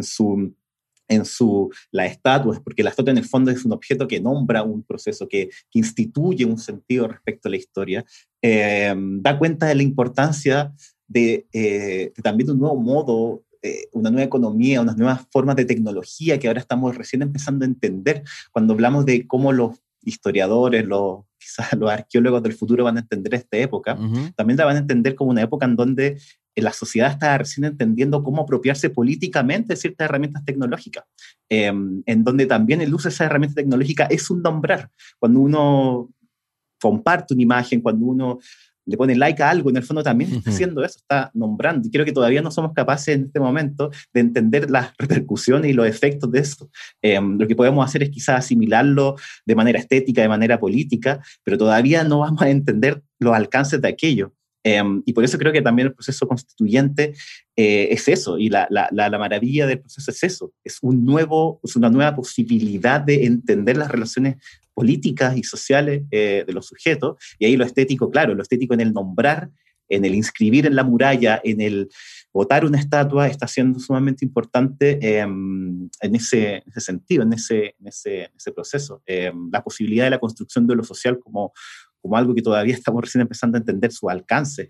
las estatuas, porque la estatua en el fondo es un objeto que nombra un proceso, que instituye un sentido respecto a la historia, da cuenta de la importancia de también un nuevo modo, una nueva economía, unas nuevas formas de tecnología que ahora estamos recién empezando a entender cuando hablamos de cómo los historiadores, quizás los arqueólogos del futuro van a entender esta época, también la van a entender como una época en donde la sociedad está recién entendiendo cómo apropiarse políticamente de ciertas herramientas tecnológicas, en donde también el uso de esa herramienta tecnológica es un nombrar. Cuando uno comparte una imagen, cuando uno le pone like a algo, en el fondo también está haciendo eso, está nombrando. Y creo que todavía no somos capaces en este momento de entender las repercusiones y los efectos de eso. Lo que podemos hacer es quizás asimilarlo de manera estética, de manera política, pero todavía no vamos a entender los alcances de aquello. Y por eso creo que también el proceso constituyente es eso, y la maravilla del proceso es eso, es una nueva posibilidad de entender las relaciones políticas y sociales de los sujetos, y ahí lo estético, claro, lo estético en el nombrar, en el inscribir en la muralla, en el botar una estatua, está siendo sumamente importante en ese sentido, en ese proceso. La posibilidad de la construcción de lo social como algo que todavía estamos recién empezando a entender su alcance.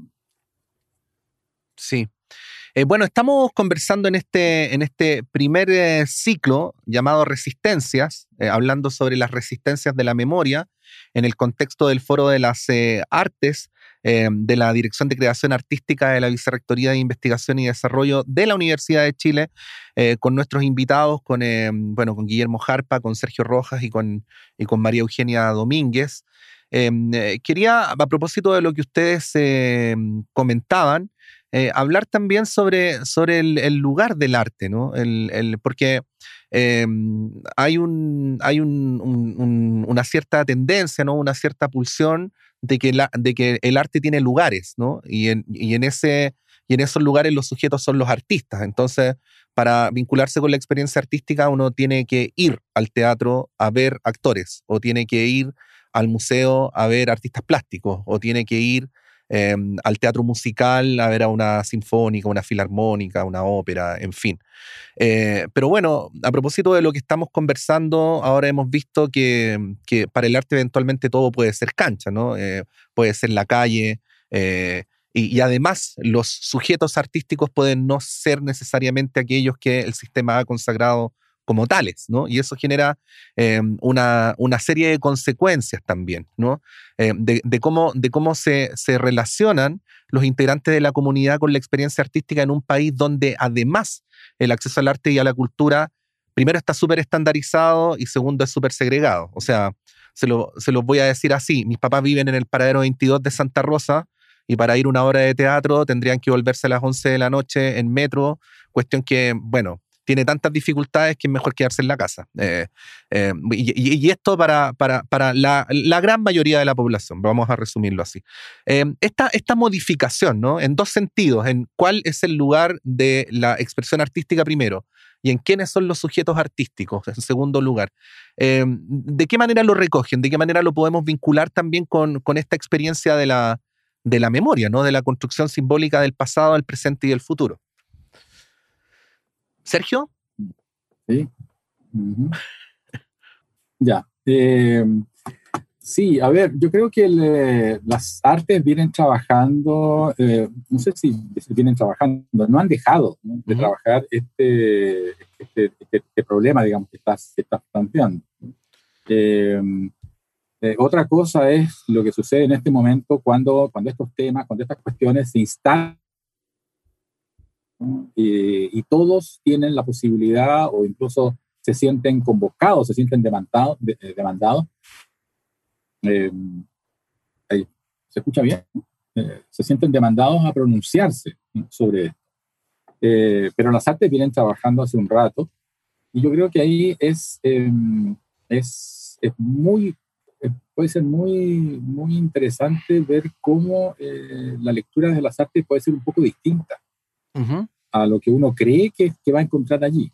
Sí. Bueno, estamos conversando en este primer ciclo llamado Resistencias, hablando sobre las resistencias de la memoria en el contexto del Foro de las Artes de la Dirección de Creación Artística de la Vicerrectoría de Investigación y Desarrollo de la Universidad de Chile, con nuestros invitados, con Guillermo Jarpa, con Sergio Rojas y con María Eugenia Domínguez. Quería, a propósito de lo que ustedes comentaban, hablar también sobre el lugar del arte, ¿no? Porque una cierta tendencia, ¿no? Una cierta pulsión de que el arte tiene lugares, ¿no? Y en esos lugares los sujetos son los artistas. Entonces, para vincularse con la experiencia artística, uno tiene que ir al teatro a ver actores, o tiene que ir al museo a ver artistas plásticos, o tiene que ir al teatro musical a ver a una sinfónica, una filarmónica, una ópera, en fin. Pero bueno, a propósito de lo que estamos conversando, ahora hemos visto que para el arte eventualmente todo puede ser cancha, ¿no? Puede ser la calle, y además los sujetos artísticos pueden no ser necesariamente aquellos que el sistema ha consagrado como tales, ¿no? Y eso genera una serie de consecuencias también, ¿no? De cómo se relacionan los integrantes de la comunidad con la experiencia artística en un país donde además el acceso al arte y a la cultura, primero está súper estandarizado y segundo es súper segregado. O sea, se los voy a decir así: mis papás viven en el Paradero 22 de Santa Rosa, y para ir a una obra de teatro tendrían que volverse a las 11 de la noche en metro, cuestión que, bueno, tiene tantas dificultades que es mejor quedarse en la casa. Y esto para la gran mayoría de la población, vamos a resumirlo así. Esta modificación, ¿no? En dos sentidos: en cuál es el lugar de la expresión artística primero, y en quiénes son los sujetos artísticos en segundo lugar. ¿De qué manera lo recogen? ¿De qué manera lo podemos vincular también con esta experiencia de la memoria, ¿no? De la construcción simbólica del pasado, del presente y del futuro? ¿Sergio? Sí. Uh-huh. Ya. Sí, a ver, yo creo que las artes vienen trabajando, no sé si vienen trabajando, no han dejado, ¿no?, de trabajar este problema, digamos, que estás planteando. Otra cosa es lo que sucede en este momento cuando estos temas, cuando estas cuestiones se instalan, ¿no? Y todos tienen la posibilidad, o incluso se sienten convocados, se sienten demandados. Ahí, ¿se escucha bien? Se sienten demandados a pronunciarse sobre esto. Pero las artes vienen trabajando hace un rato, y yo creo que ahí puede ser muy, muy interesante ver cómo la lectura de las artes puede ser un poco distinta a lo que uno cree que va a encontrar allí.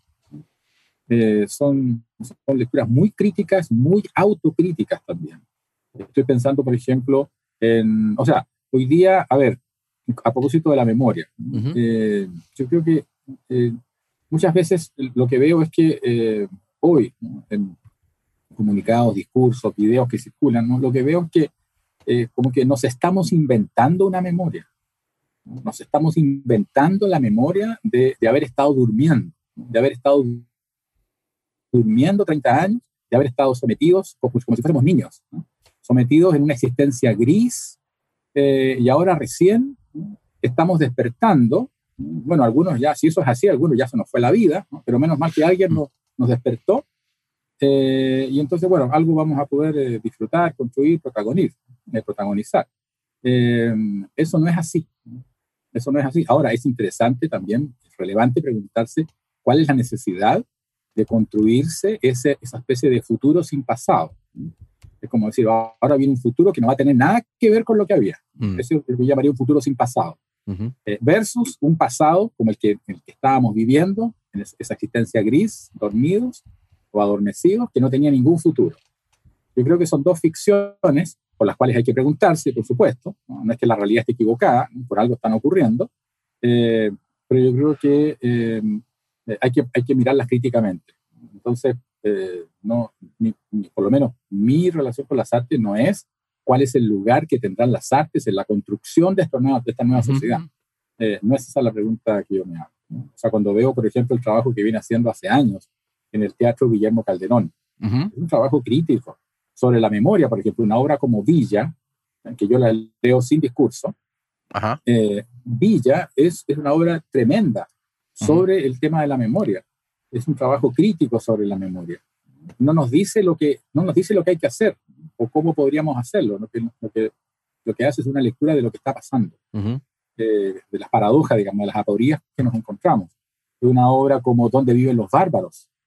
Son lecturas muy críticas, muy autocríticas también. Estoy pensando, por ejemplo, hoy día, a ver, a propósito de la memoria, yo creo que muchas veces lo que veo es que hoy, ¿no?, en comunicados, discursos, videos que circulan, ¿no?, lo que veo es que como que nos estamos inventando una memoria. Nos estamos inventando la memoria de haber estado durmiendo, de haber estado durmiendo 30 años, de haber estado sometidos como si fuéramos niños, ¿no?, sometidos en una existencia gris, y ahora recién, ¿no?, estamos despertando. Bueno, algunos ya, si eso es así, algunos ya se nos fue la vida, ¿no?, pero menos mal que alguien nos despertó, y entonces, bueno, algo vamos a poder disfrutar, construir, protagonizar. Eso no es así, ¿no? Eso no es así. Ahora, es interesante también, es relevante preguntarse cuál es la necesidad de construirse esa especie de futuro sin pasado. Es como decir, ahora viene un futuro que no va a tener nada que ver con lo que había. Eso es lo que yo llamaría un futuro sin pasado. Versus un pasado como el que estábamos viviendo, en esa existencia gris, dormidos o adormecidos, que no tenía ningún futuro. Yo creo que son dos ficciones por las cuales hay que preguntarse, por supuesto. No es que la realidad esté equivocada, ¿no?, por algo están ocurriendo, pero yo creo que hay que mirarlas críticamente. Entonces, por lo menos mi relación con las artes no es cuál es el lugar que tendrán las artes en la construcción de esta nueva sociedad. No es esa la pregunta que yo me hago, ¿no? O sea, cuando veo, por ejemplo, el trabajo que viene haciendo hace años en el Teatro Guillermo Calderón, es un trabajo crítico sobre la memoria. Por ejemplo, una obra como Villa, que yo la leo sin discurso, Villa es una obra tremenda sobre el tema de la memoria. Es un trabajo crítico sobre la memoria. No nos dice lo que hay que hacer o cómo podríamos hacerlo. Lo que hace es una lectura de lo que está pasando, de las paradojas, digamos, de las aporías que nos encontramos. De una obra como ¿Dónde viven los bárbaros?,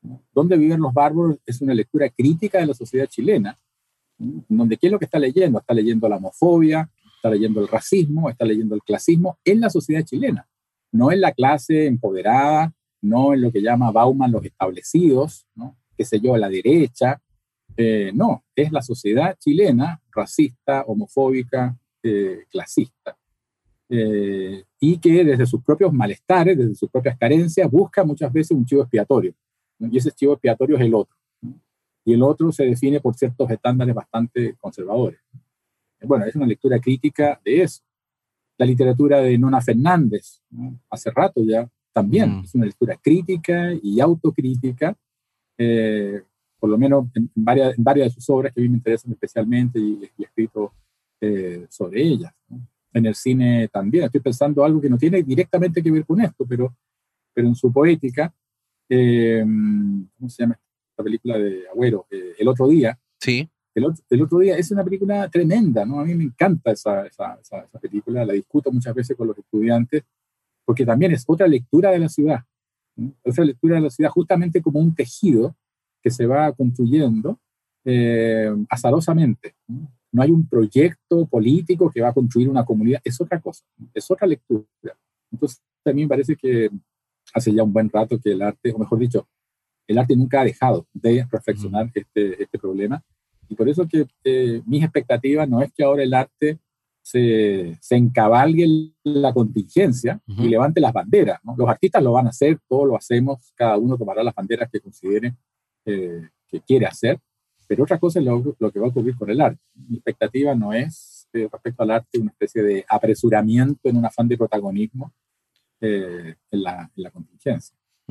¿no? ¿Dónde viven los bárbaros? Es una lectura crítica de la sociedad chilena, ¿no? Donde ¿qué es lo que está leyendo? Está leyendo la homofobia, está leyendo el racismo, está leyendo el clasismo en la sociedad chilena, no en la clase empoderada, no en lo que llama Bauman los establecidos, ¿no? Qué sé yo, la derecha. No, es la sociedad chilena racista, homofóbica, clasista. Y que desde sus propios malestares, desde sus propias carencias, busca muchas veces un chivo expiatorio, ¿no? Y ese chivo expiatorio es el otro, ¿no? Y el otro se define por ciertos estándares bastante conservadores. Bueno, es una lectura crítica de eso. La literatura de Nona Fernández, ¿no? Hace rato ya, también es una lectura crítica y autocrítica, por lo menos en varias de sus obras que a mí me interesan especialmente y he escrito sobre ellas, ¿no? En el cine también, estoy pensando algo que no tiene directamente que ver con esto, pero en su poética, ¿cómo se llama esta película de Agüero? El otro día. Sí. El otro día es una película tremenda, ¿no? A mí me encanta esa película, la discuto muchas veces con los estudiantes, porque también es otra lectura de la ciudad, ¿no? Otra lectura de la ciudad justamente como un tejido que se va construyendo azarosamente, ¿no? No hay un proyecto político que va a construir una comunidad, es otra cosa, ¿no? Es otra lectura. Entonces, a mí me parece que hace ya un buen rato que el arte, o mejor dicho, el arte nunca ha dejado de reflexionar este problema. Y por eso que mis expectativas no es que ahora el arte se encabalgue en la contingencia y levante las banderas, ¿no? Los artistas lo van a hacer, todos lo hacemos, cada uno tomará las banderas que considere que quiere hacer, pero otra cosa es lo que va a ocurrir con el arte. Mi expectativa no es respecto al arte una especie de apresuramiento en un afán de protagonismo en la contingencia.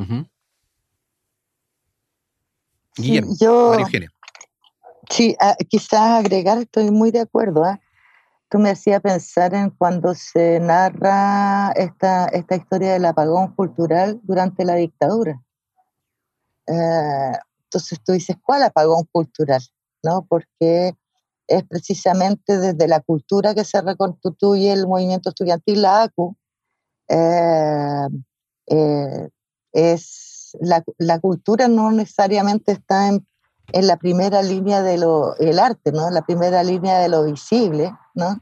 Guillermo, María Eugenia. Sí, quizás agregar, estoy muy de acuerdo, ¿eh? Tú me hacías pensar en cuando se narra esta historia del apagón cultural durante la dictadura. Entonces tú dices, ¿cuál apagón cultural? ¿No? Porque es precisamente desde la cultura que se reconstituye el movimiento estudiantil, la ACU. Es la cultura no necesariamente está en la primera línea el arte, ¿no? En la primera línea de lo visible, ¿no?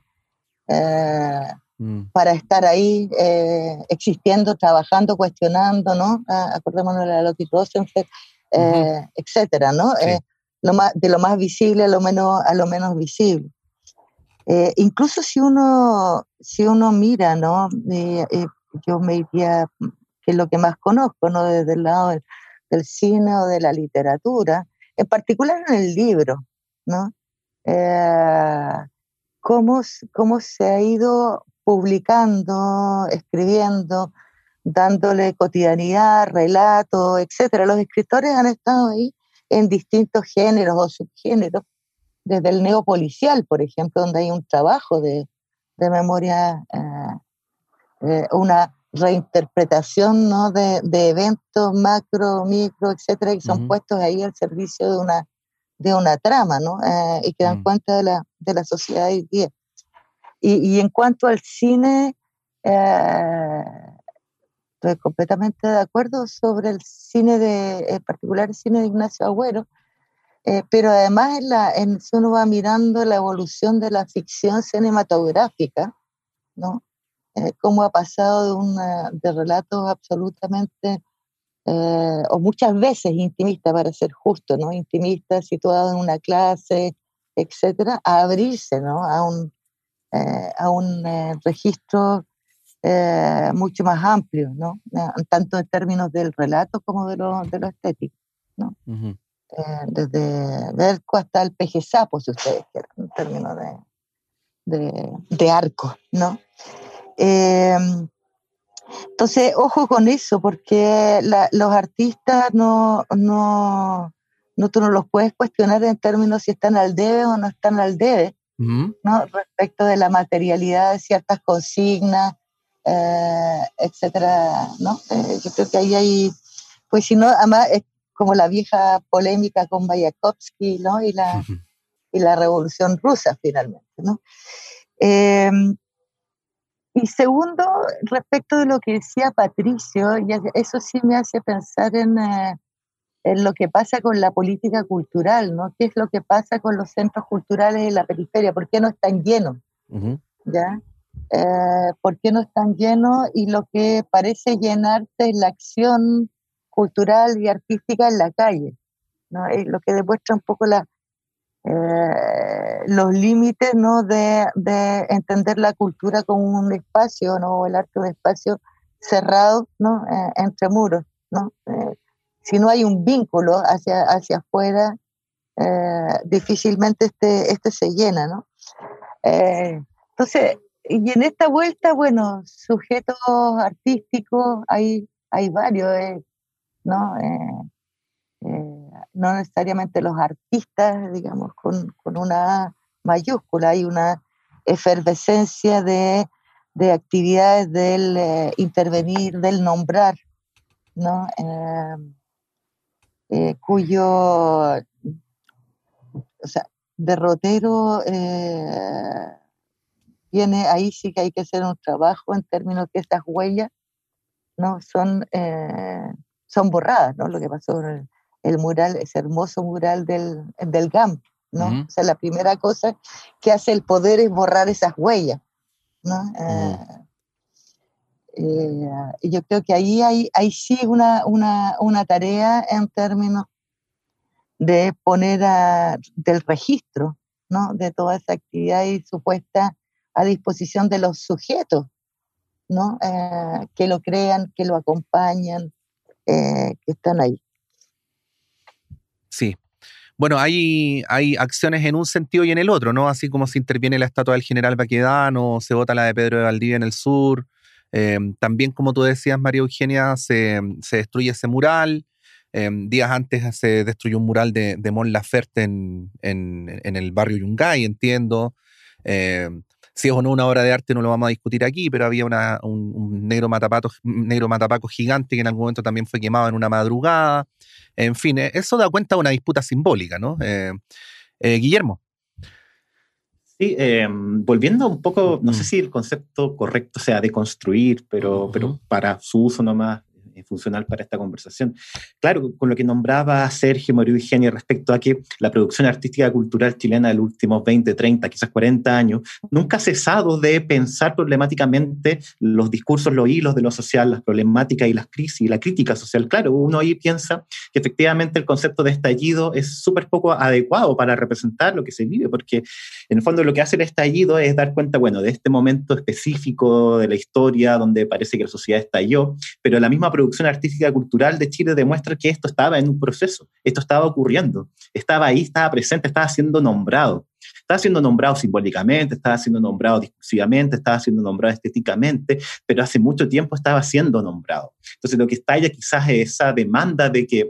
Para estar ahí existiendo, trabajando, cuestionando, ¿no? Acordémonos de la Lottie Rosenfeld, etcétera, ¿no? Sí. De lo más visible a lo menos visible. Incluso si uno mira, ¿no? Yo me iría, que es lo que más conozco, ¿no? Desde el lado del cine o de la literatura, en particular en el libro, ¿no? Cómo se ha ido publicando, escribiendo, dándole cotidianidad, relato, etcétera. Los escritores han estado ahí en distintos géneros o subgéneros, desde el neopolicial, por ejemplo, donde hay un trabajo de memoria, una reinterpretación, ¿no? de eventos macro, micro, etcétera, que son puestos ahí al servicio de una trama, ¿no? Y que dan cuenta de la sociedad hoy día. Y en cuanto al cine, estoy completamente de acuerdo sobre el cine en particular el cine de Ignacio Agüero, pero además si uno va mirando la evolución de la ficción cinematográfica, ¿no? Cómo ha pasado de relatos absolutamente, o muchas veces intimistas, para ser justo, ¿no? Intimistas, situados en una clase, etcétera, a abrirse, ¿no? A un registro mucho más amplio, ¿no? Tanto en términos del relato como de lo estético, ¿no? Desde Berco hasta el peje sapo, si ustedes quieren, en términos de arco, ¿no? Entonces, ojo con eso, porque los artistas tú no los puedes cuestionar en términos si están al debe o no están al debe, ¿no? Respecto de la materialidad de ciertas consignas, etcétera, ¿no? Yo creo que ahí hay, pues si no, además es como la vieja polémica con Mayakovsky, ¿no? Y la Revolución Rusa, finalmente, ¿no? Y segundo, respecto de lo que decía Patricio, y eso sí me hace pensar en es lo que pasa con la política cultural, ¿no? ¿Qué es lo que pasa con los centros culturales en la periferia? ¿Por qué no están llenos? Uh-huh. ¿Ya? ¿Por qué no están llenos? Y lo que parece llenarse es la acción cultural y artística en la calle, ¿no? Es lo que demuestra un poco los límites, ¿no? de entender la cultura como un espacio, ¿no? El arte un espacio cerrado, ¿no? Entre muros, ¿no? Si no hay un vínculo hacia afuera, difícilmente este se llena, ¿no? Entonces, y en esta vuelta, bueno, sujetos artísticos hay varios, ¿no? No necesariamente los artistas, digamos, con una A mayúscula, hay una efervescencia de actividades del intervenir, del nombrar, ¿no? Cuyo, o sea, derrotero viene, ahí sí que hay que hacer un trabajo en términos que estas huellas, ¿no? son borradas, ¿no? Lo que pasó en el mural, ese hermoso mural del GAM, ¿no? Uh-huh. O sea, la primera cosa que hace el poder es borrar esas huellas, ¿no? Uh-huh. Y yo creo que ahí hay sí una tarea en términos de poner del registro, ¿no? De toda esa actividad y supuesta a disposición de los sujetos, ¿no? Que lo crean, que lo acompañan, que están ahí. Sí. Bueno, hay acciones en un sentido y en el otro, ¿no? Así como se interviene la estatua del general Baquedano, se vota la de Pedro de Valdivia en el sur. También, como tú decías, María Eugenia, se destruye ese mural. Días antes se destruyó un mural de Mon Laferte en el barrio Yungay, entiendo. Si es o no una obra de arte no lo vamos a discutir aquí, pero había un negro matapaco gigante que en algún momento también fue quemado en una madrugada. En fin, eso da cuenta de una disputa simbólica, ¿no? Guillermo. Sí, volviendo un poco, no sé si el concepto correcto sea de construir, pero para su uso nomás funcional para esta conversación. Claro, con lo que nombraba Sergio, María Eugenia respecto a que la producción artística cultural chilena de los últimos 20, 30, quizás 40 años, nunca ha cesado de pensar problemáticamente los discursos, los hilos de lo social, las problemáticas y las crisis, la crítica social. Claro, uno ahí piensa que efectivamente el concepto de estallido es súper poco adecuado para representar lo que se vive, porque en el fondo lo que hace el estallido es dar cuenta, bueno, de este momento específico de la historia donde parece que la sociedad estalló, pero la misma producción artística cultural de Chile demuestra que esto estaba en un proceso, esto estaba ocurriendo, estaba ahí, estaba presente, estaba siendo nombrado simbólicamente, estaba siendo nombrado discursivamente, estaba siendo nombrado estéticamente, pero hace mucho tiempo estaba siendo nombrado. Entonces lo que estalla quizás es esa demanda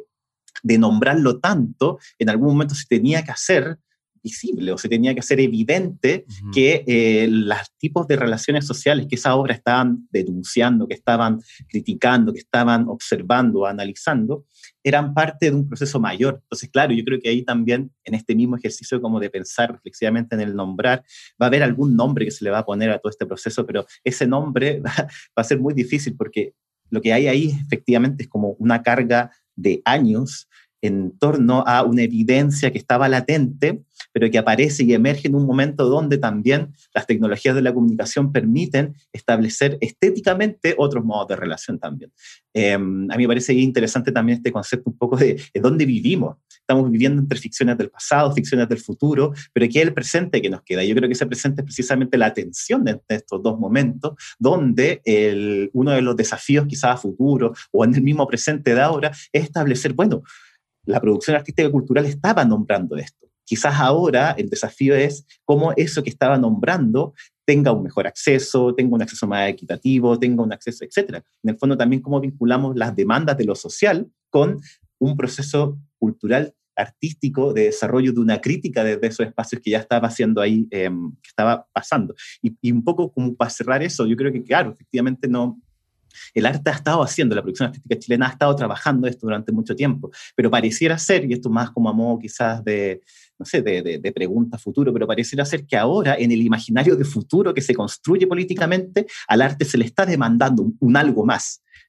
de nombrarlo tanto, en algún momento se tenía que hacer visible o se tenía que hacer evidente que los tipos de relaciones sociales que esa obra estaban denunciando, que estaban criticando, que estaban observando, analizando, eran parte de un proceso mayor. Entonces, claro, yo creo que ahí también, en este mismo ejercicio como de pensar reflexivamente en el nombrar, va a haber algún nombre que se le va a poner a todo este proceso, pero ese nombre va a ser muy difícil porque lo que hay ahí efectivamente es como una carga de años en torno a una evidencia que estaba latente, pero que aparece y emerge en un momento donde también las tecnologías de la comunicación permiten establecer estéticamente otros modos de relación también. A mí me parece interesante también este concepto un poco de dónde vivimos. Estamos viviendo entre ficciones del pasado, ficciones del futuro, pero ¿qué es el presente que nos queda? Yo creo que ese presente es precisamente la tensión de estos dos momentos, donde uno de los desafíos quizás a futuro o en el mismo presente de ahora es establecer, bueno, la producción artística y cultural estaba nombrando esto. Quizás ahora el desafío es cómo eso que estaba nombrando tenga un mejor acceso, tenga un acceso más equitativo, tenga un acceso, etc. En el fondo también cómo vinculamos las demandas de lo social con un proceso cultural artístico de desarrollo de una crítica desde esos espacios que ya estaba haciendo ahí, que estaba pasando. Y un poco como para cerrar eso, yo creo que, claro, efectivamente no... El arte ha estado haciendo, la producción artística chilena ha estado trabajando esto durante mucho tiempo, pero pareciera ser, y esto más como a modo quizás de, no sé, de pregunta futuro, pero pareciera ser que ahora en el imaginario de futuro que se construye políticamente, al arte se le está demandando un algo más.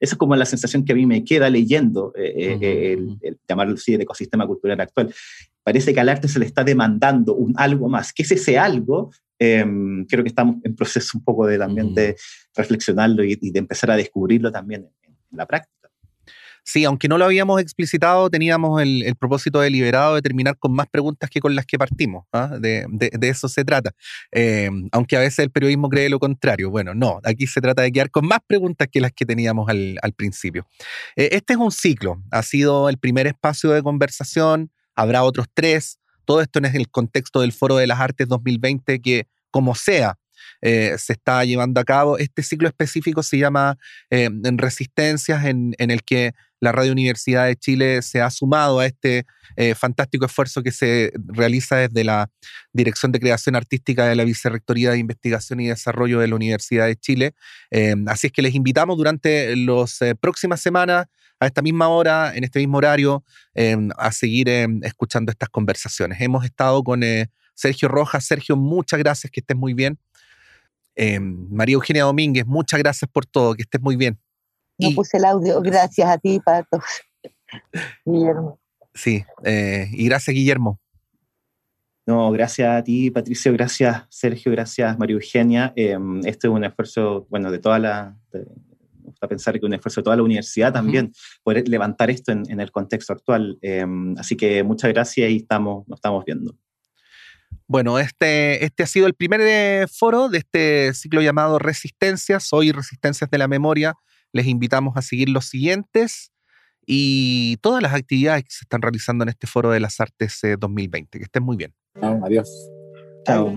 Esa es como la sensación que a mí me queda leyendo el llamarlo así, el ecosistema cultural actual. Parece que al arte se le está demandando un algo más. ¿Qué es ese algo? Creo que estamos en proceso un poco de también de reflexionarlo y de empezar a descubrirlo también en la práctica. Sí, aunque no lo habíamos explicitado, teníamos el propósito deliberado de terminar con más preguntas que con las que partimos. De eso se trata. Aunque a veces el periodismo cree lo contrario. Bueno, no, aquí se trata de quedar con más preguntas que las que teníamos al principio. Este es un ciclo. Ha sido el primer espacio de conversación. Habrá otros 3. Todo esto en el contexto del Foro de las Artes 2020 que, como sea, se está llevando a cabo. Este ciclo específico se llama Resistencias, en el que la Radio Universidad de Chile se ha sumado a este fantástico esfuerzo que se realiza desde la Dirección de Creación Artística de la Vicerrectoría de Investigación y Desarrollo de la Universidad de Chile. Así es que les invitamos durante las próximas semanas, a esta misma hora, en este mismo horario, a seguir escuchando estas conversaciones. Hemos estado con Sergio Rojas. Sergio, muchas gracias, que estés muy bien. María Eugenia Domínguez, muchas gracias por todo, que estés muy bien. No puse el audio, gracias a ti, Pato. Guillermo. Sí, y gracias, Guillermo. No, gracias a ti, Patricio, gracias, Sergio, gracias, María Eugenia. Este es un esfuerzo, bueno, de toda la... me gusta pensar que un esfuerzo de toda la universidad también, poder levantar esto en el contexto actual. Así que muchas gracias y nos estamos viendo. Bueno, este ha sido el primer foro de este ciclo llamado Resistencias, hoy Resistencias de la Memoria. Les invitamos a seguir los siguientes y todas las actividades que se están realizando en este Foro de las Artes 2020. Que estén muy bien. Adiós. Chao.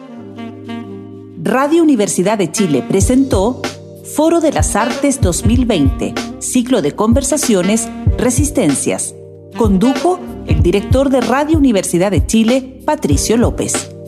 Radio Universidad de Chile presentó Foro de las Artes 2020, ciclo de conversaciones Resistencias. Condujo el director de Radio Universidad de Chile, Patricio López.